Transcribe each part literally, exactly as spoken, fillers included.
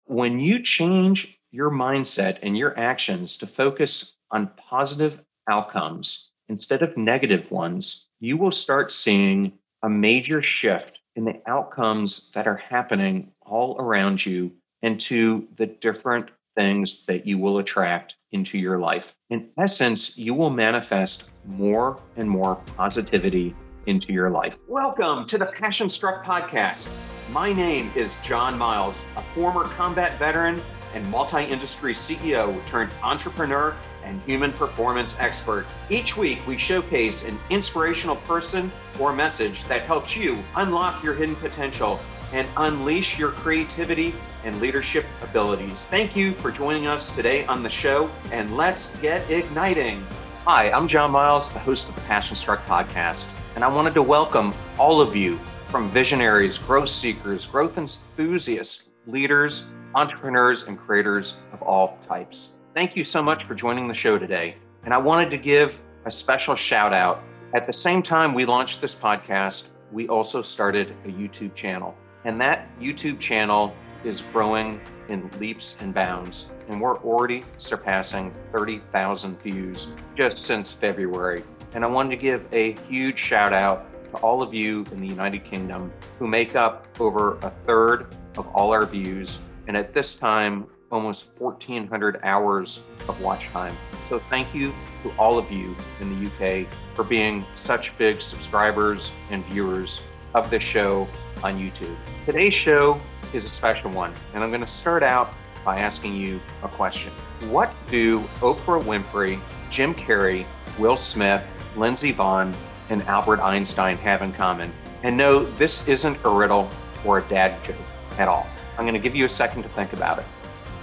When you change your mindset and your actions to focus on positive outcomes instead of negative ones, you will start seeing a major shift in the outcomes that are happening all around you and to the different things that you will attract into your life. In essence, you will manifest more and more positivity into your life. Welcome to the Passion Struck Podcast. My name is John Miles, a former combat veteran and multi-industry C E O turned entrepreneur and human performance expert. Each week, we showcase an inspirational person or message that helps you unlock your hidden potential and unleash your creativity and leadership abilities. Thank you for joining us today on the show, and let's get igniting. Hi, I'm John Miles, the host of the Passion Struck Podcast, and I wanted to welcome all of you from visionaries, growth seekers, growth enthusiasts, leaders, entrepreneurs, and creators of all types. Thank you so much for joining the show today. And I wanted to give a special shout out. At the same time we launched this podcast, we also started a YouTube channel. And that YouTube channel is growing in leaps and bounds. And we're already surpassing thirty thousand views just since February. And I wanted to give a huge shout out to all of you in the United Kingdom who make up over a third of all our views. And at this time, almost fourteen hundred hours of watch time. So thank you to all of you in the U K for being such big subscribers and viewers of this show on YouTube. Today's show is a special one, and I'm going to start out by asking you a question. What do Oprah Winfrey, Jim Carrey, Will Smith, Lindsey Vonn, and Albert Einstein have in common? And no, this isn't a riddle or a dad joke at all. I'm going to give you a second to think about it.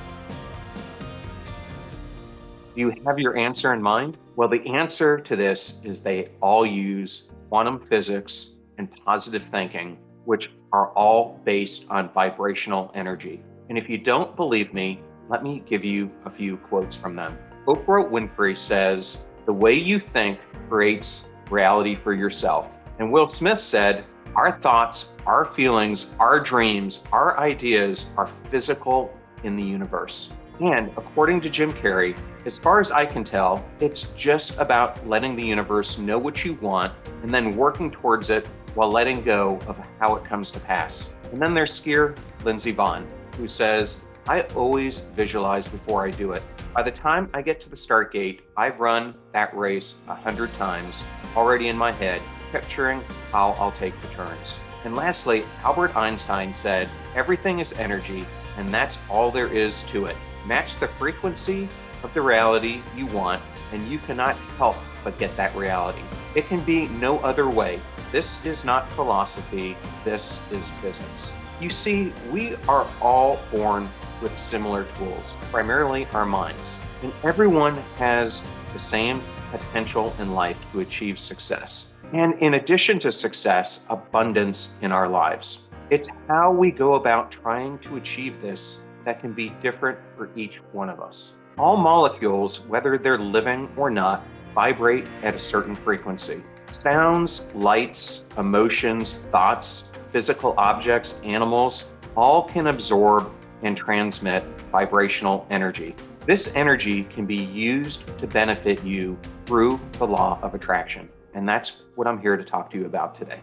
Do you have your answer in mind? Well, the answer to this is they all use quantum physics and positive thinking, which are all based on vibrational energy. And if you don't believe me, let me give you a few quotes from them. Oprah Winfrey says, "The way you think creates reality for yourself." And Will Smith said, "Our thoughts, our feelings, our dreams, our ideas are physical in the universe." And according to Jim Carrey, as far as I can tell, it's just about letting the universe know what you want and then working towards it while letting go of how it comes to pass. And then there's skier Lindsey Vonn, who says, "I always visualize before I do it. By the time I get to the start gate, I've run that race a hundred times already in my head, picturing how I'll take the turns." And lastly, Albert Einstein said, "Everything is energy, and that's all there is to it. Match the frequency of the reality you want, and you cannot help but get that reality. It can be no other way. This is not philosophy, this is physics." You see, we are all born with similar tools, primarily our minds. And everyone has the same potential in life to achieve success. And in addition to success, abundance in our lives. It's how we go about trying to achieve this that can be different for each one of us. All molecules, whether they're living or not, vibrate at a certain frequency. Sounds, lights, emotions, thoughts, physical objects, animals, all can absorb and transmit vibrational energy. This energy can be used to benefit you through the law of attraction. And that's what I'm here to talk to you about today.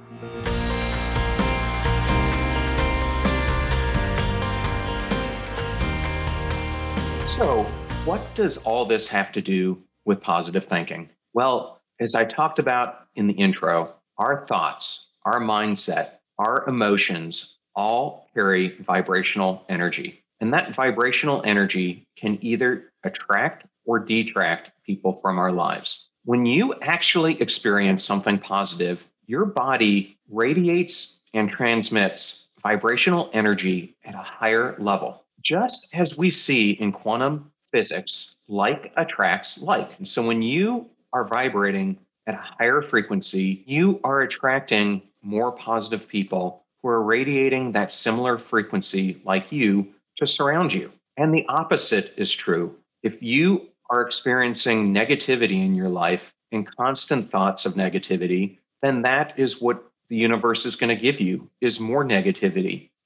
So, what does all this have to do with positive thinking? Well, as I talked about in the intro, our thoughts, our mindset, our emotions all carry vibrational energy. And that vibrational energy can either attract or detract people from our lives. When you actually experience something positive, your body radiates and transmits vibrational energy at a higher level. Just as we see in quantum physics, like attracts like. And so when you are vibrating at a higher frequency, you are attracting more positive people who are radiating that similar frequency like you to surround you. And the opposite is true. If you are experiencing negativity in your life and constant thoughts of negativity, then that is what the universe is going to give you, is more negativity.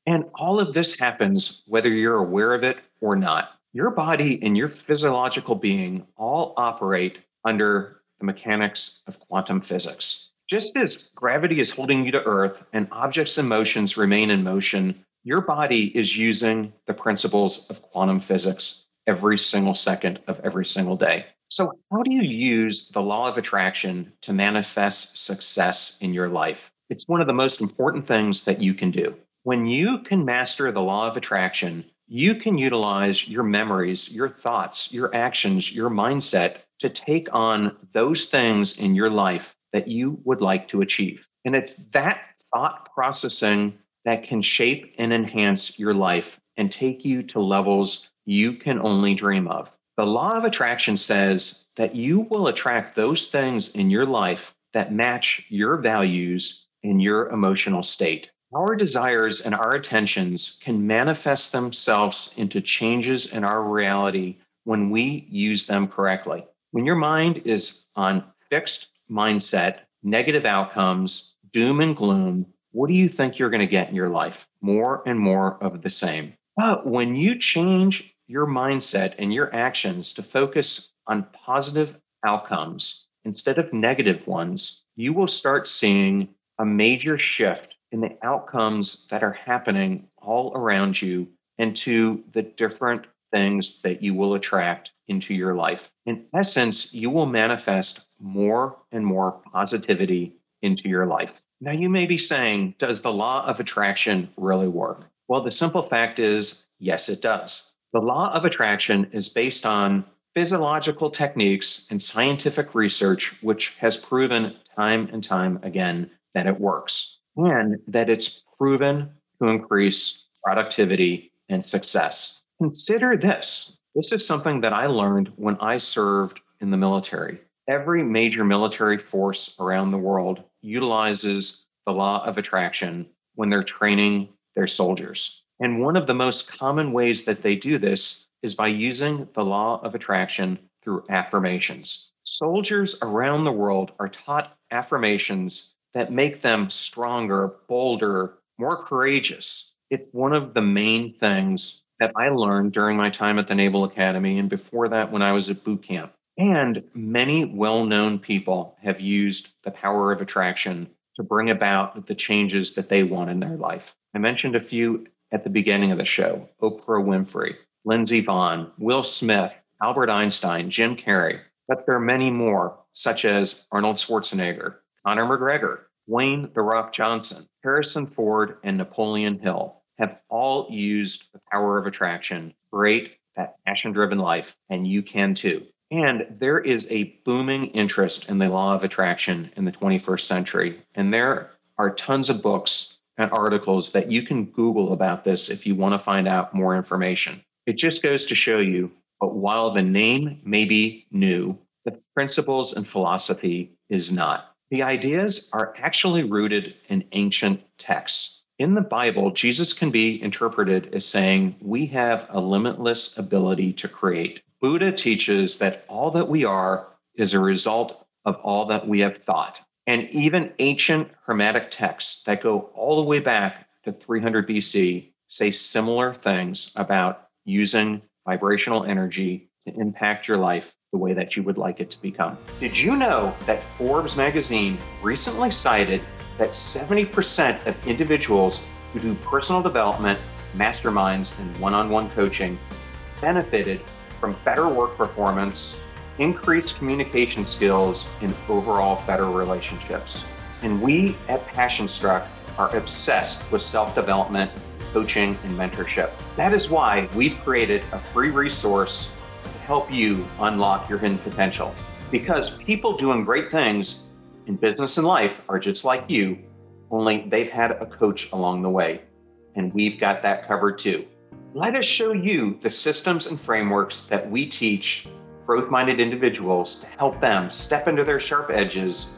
And all of this happens whether you're aware of it or not. Your body and your physiological being all operate under the mechanics of quantum physics. Just as gravity is holding you to Earth and objects and motions remain in motion, your body is using the principles of quantum physics every single second of every single day. So, how do you use the law of attraction to manifest success in your life? It's one of the most important things that you can do. When you can master the law of attraction, you can utilize your memories, your thoughts, your actions, your mindset to take on those things in your life that you would like to achieve. And it's that thought processing that can shape and enhance your life and take you to levels you can only dream of. The law of attraction says that you will attract those things in your life that match your values and your emotional state. Our desires and our attentions can manifest themselves into changes in our reality when we use them correctly. When your mind is on fixed mindset, negative outcomes, doom and gloom, what do you think you're going to get in your life? More and more of the same. But when you change your mindset and your actions to focus on positive outcomes instead of negative ones, you will start seeing a major shift in the outcomes that are happening all around you and to the different things that you will attract into your life. In essence, you will manifest more and more positivity into your life. Now, you may be saying, does the law of attraction really work? Well, the simple fact is, yes, it does. The law of attraction is based on physiological techniques and scientific research, which has proven time and time again that it works and that it's proven to increase productivity and success. Consider this. This is something that I learned when I served in the military. Every major military force around the world utilizes the law of attraction when they're training their soldiers. And one of the most common ways that they do this is by using the law of attraction through affirmations. Soldiers around the world are taught affirmations that make them stronger, bolder, more courageous. It's one of the main things that I learned during my time at the Naval Academy and before that when I was at boot camp. And many well-known people have used the power of attraction to bring about the changes that they want in their life. I mentioned a few at the beginning of the show: Oprah Winfrey, Lindsey Vonn, Will Smith, Albert Einstein, Jim Carrey. But there are many more, such as Arnold Schwarzenegger, Conor McGregor, Dwayne "The Rock" Johnson, Harrison Ford, and Napoleon Hill have all used the power of attraction to create that passion-driven life, and you can too. And there is a booming interest in the law of attraction in the twenty-first century. And there are tons of books and articles that you can Google about this if you want to find out more information. It just goes to show you, but while the name may be new, the principles and philosophy is not. The ideas are actually rooted in ancient texts. In the Bible, Jesus can be interpreted as saying, we have a limitless ability to create. Buddha teaches that all that we are is a result of all that we have thought. And even ancient Hermetic texts that go all the way back to three hundred B C say similar things about using vibrational energy to impact your life the way that you would like it to become. Did you know that Forbes magazine recently cited that seventy percent of individuals who do personal development, masterminds, and one-on-one coaching benefited from better work performance, increased communication skills, and overall better relationships? And we at PassionStruck are obsessed with self-development, coaching, and mentorship. That is why we've created a free resource to help you unlock your hidden potential. Because people doing great things in business and life are just like you, only they've had a coach along the way. And we've got that covered too. Let us show you the systems and frameworks that we teach growth-minded individuals to help them step into their sharp edges,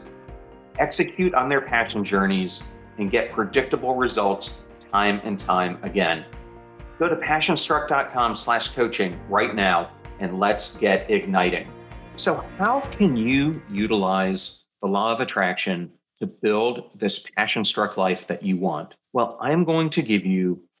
execute on their passion journeys, and get predictable results time and time again. Go to passionstruck.com slash coaching right now and let's get igniting. So how can you utilize the law of attraction to build this passion-struck life that you want? Well, I'm going to give you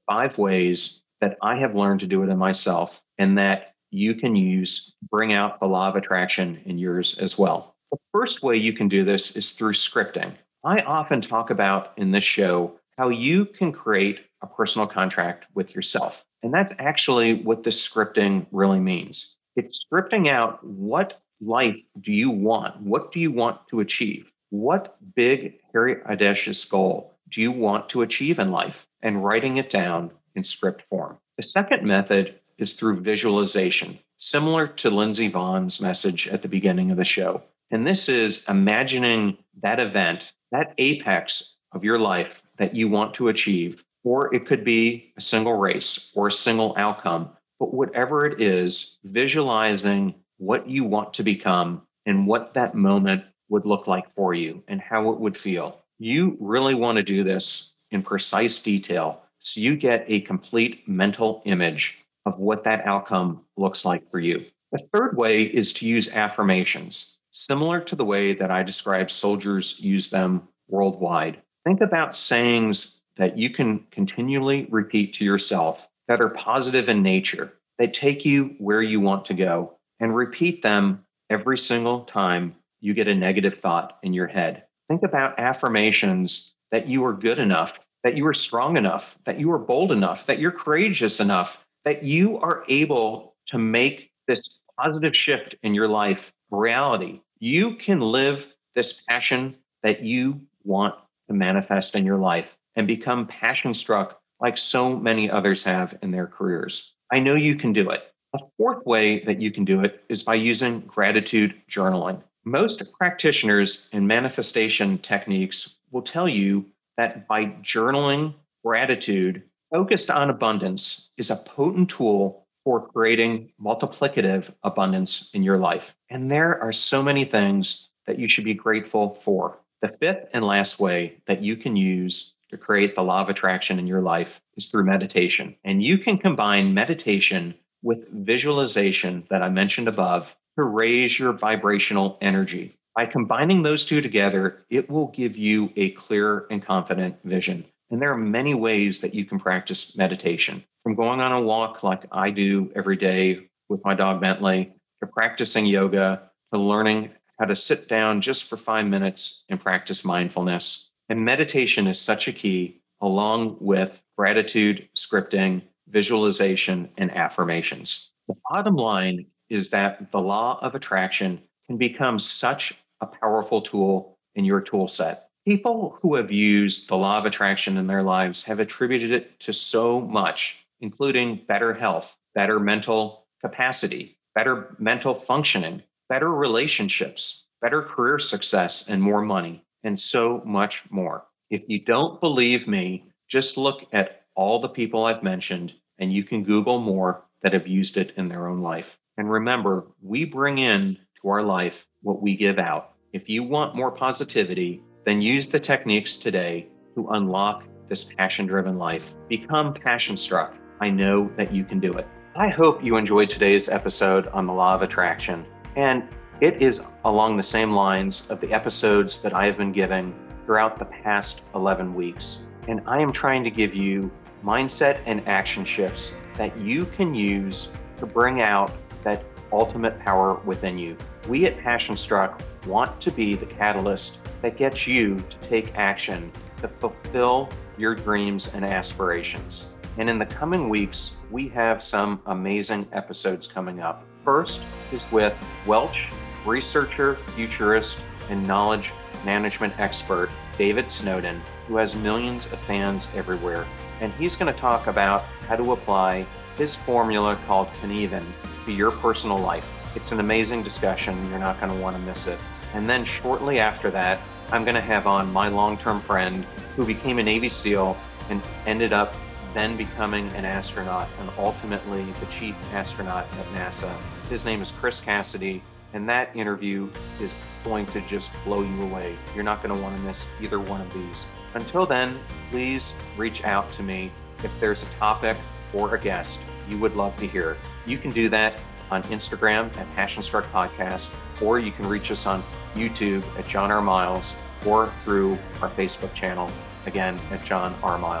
five ways that I have learned to do it in myself and that you can use to bring out the law of attraction in yours as well. The first way you can do this is through scripting. I often talk about in this show how you can create a personal contract with yourself. And that's actually what this scripting really means. It's scripting out, what life do you want? What do you want to achieve? What big, hairy, audacious goal do you want to achieve in life? And writing it down in script form. The second method is through visualization, similar to Lindsey Vohn's message at the beginning of the show. And this is imagining that event, that apex of your life that you want to achieve, or it could be a single race or a single outcome. But whatever it is, visualizing what you want to become and what that moment would look like for you and how it would feel. You really want to do this in precise detail so you get a complete mental image of what that outcome looks like for you. The third way is to use affirmations, similar to the way that I describe soldiers use them worldwide. Think about sayings that you can continually repeat to yourself that are positive in nature, that take you where you want to go, and repeat them every single time you get a negative thought in your head. Think about affirmations that you are good enough, that you are strong enough, that you are bold enough, that you're courageous enough, that you are able to make this positive shift in your life reality. You can live this passion that you want to manifest in your life and become passion struck like so many others have in their careers. I know you can do it. A fourth way that you can do it is by using gratitude journaling. Most practitioners in manifestation techniques will tell you that by journaling gratitude focused on abundance is a potent tool for creating multiplicative abundance in your life. And there are so many things that you should be grateful for. The fifth and last way that you can use to create the law of attraction in your life is through meditation. And you can combine meditation with visualization that I mentioned above to raise your vibrational energy. By combining those two together, it will give you a clear and confident vision. And there are many ways that you can practice meditation, from going on a walk like I do every day with my dog Bentley, to practicing yoga, to learning how to sit down just for five minutes and practice mindfulness. And meditation is such a key, along with gratitude, scripting, visualization, and affirmations. The bottom line is that the law of attraction can become such a powerful tool in your tool set. People who have used the law of attraction in their lives have attributed it to so much, including better health, better mental capacity, better mental functioning, better relationships, better career success, and more money, and so much more. If you don't believe me, just look at all the people I've mentioned, and you can Google more that have used it in their own life. And remember, we bring in to our life what we give out. If you want more positivity, then use the techniques today to unlock this passion-driven life. Become passion-struck. I know that you can do it. I hope you enjoyed today's episode on the law of attraction. And it is along the same lines of the episodes that I have been giving throughout the past eleven weeks. And I am trying to give you mindset and action shifts that you can use to bring out that ultimate power within you. We at Passion Struck want to be the catalyst that gets you to take action to fulfill your dreams and aspirations. And in the coming weeks, we have some amazing episodes coming up. First is with Welch, researcher, futurist, and knowledge management expert, David Snowden, who has millions of fans everywhere. And he's going to talk about how to apply his formula called Cynefin to your personal life. It's an amazing discussion. You're not going to want to miss it. And then shortly after that, I'm going to have on my long-term friend who became a Navy SEAL and ended up then becoming an astronaut and ultimately the chief astronaut at NASA. His name is Chris Cassidy, and that interview is going to just blow you away. You're not going to want to miss either one of these. Until then, please reach out to me if there's a topic or a guest you would love to hear. You can do that on Instagram at Passion Struck Podcast, or you can reach us on YouTube at John R. Miles, or through our Facebook channel, again, at John R. Miles.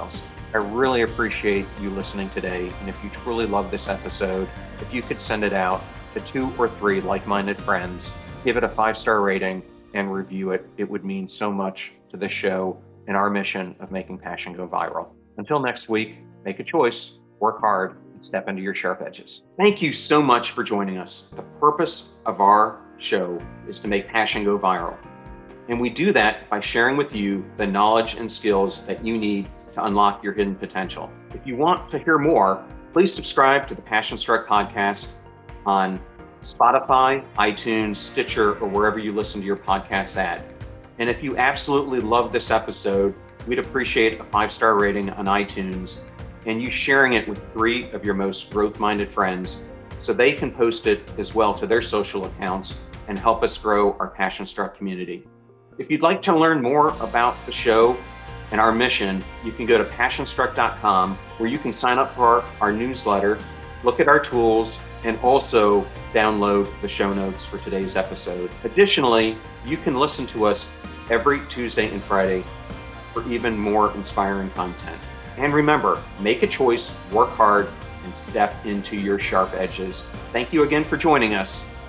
I really appreciate you listening today. And if you truly love this episode, if you could send it out to two or three like-minded friends, give it a five-star rating and review it. It would mean so much to the show and our mission of making passion go viral. Until next week, make a choice, work hard, and step into your sharp edges. Thank you so much for joining us. The purpose of our show is to make passion go viral. And we do that by sharing with you the knowledge and skills that you need to unlock your hidden potential. If you want to hear more, please subscribe to the Passion Struck podcast on Spotify, iTunes, Stitcher, or wherever you listen to your podcasts at. And if you absolutely love this episode, we'd appreciate a five-star rating on iTunes and you sharing it with three of your most growth-minded friends so they can post it as well to their social accounts and help us grow our Passion Struck community. If you'd like to learn more about the show and our mission, you can go to passion struck dot com where you can sign up for our, our newsletter, look at our tools, and also download the show notes for today's episode. Additionally, you can listen to us every Tuesday and Friday for even more inspiring content. And remember, make a choice, work hard, and step into your sharp edges. Thank you again for joining us.